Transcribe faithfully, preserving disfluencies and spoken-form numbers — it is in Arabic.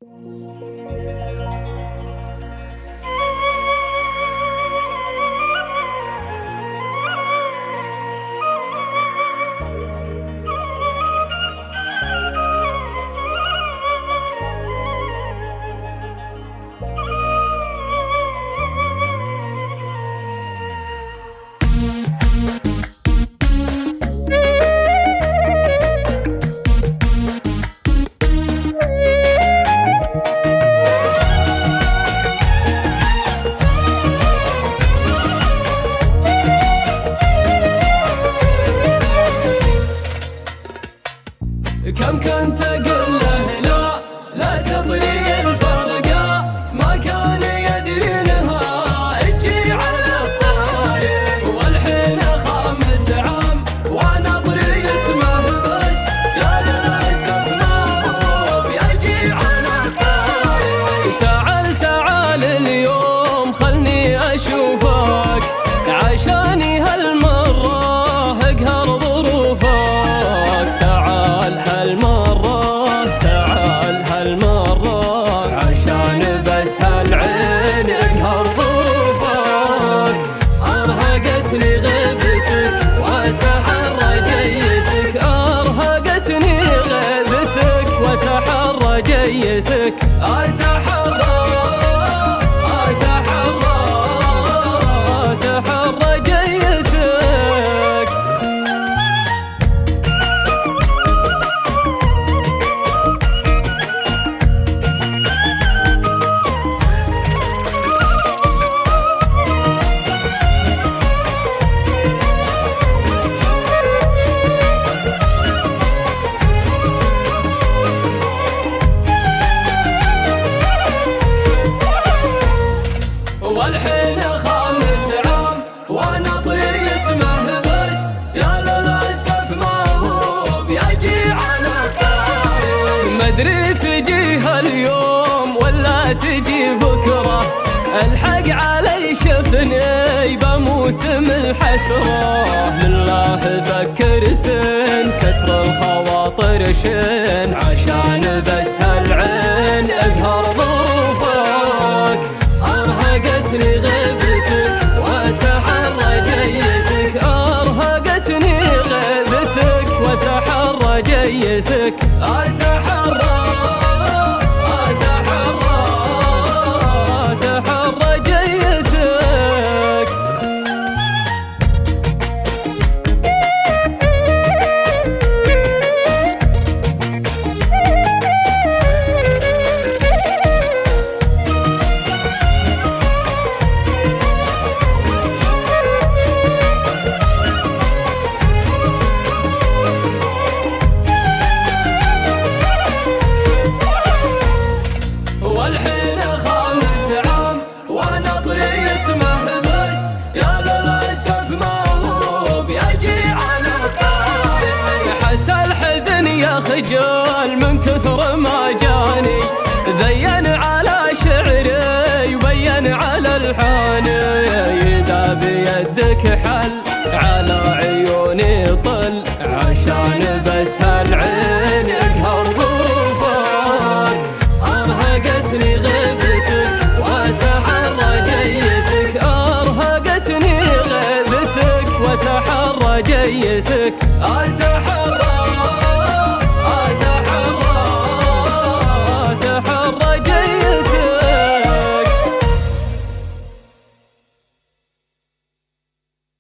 كم كنت أقول له لا لا تطري الفرقة، ما كان يدري إنها تجي على الطريق. والحين خامس عام وأنا أطري اسمه بس، يا للأسف ما هو بيجي على الطريق. تعال تعال اليوم خلني أشوفك، عشاني هالمرة اقهر ظروفك. تعال هالمرة تعال هالمرة، عشان بس هالعين اقهر ظروفك. أرهقتني غيبتك وتحرى جيتك، أرهقتني غيبتك وتحرى جيتك. أتحرى أتحرى أتحرى جيتك. والحين خامس عام وانا اطري اسمه بس، يا للاسف ما هو بيجي على الطريق. مدري تجي هاليوم ولا تجي بكره، الحق علي شفني بموت من الحسره. لله فكر زين كسر الخواطر شين، عشان بس هالعين اقهر ظروفك. أرهقتني غيبتك وتحرى جيتك، أرهقتني غيبتك وتحرى جيتك. أتحرى أتحرى أتحرى جيتك. والحين خامس عام وانا اطري اسمه بس، يا للاسف ما هو بيجي على الطريق. حتى الحزن يا خجل من كثر ما جاني، بين على شعري وبين على الحاني. اذا بيدك حل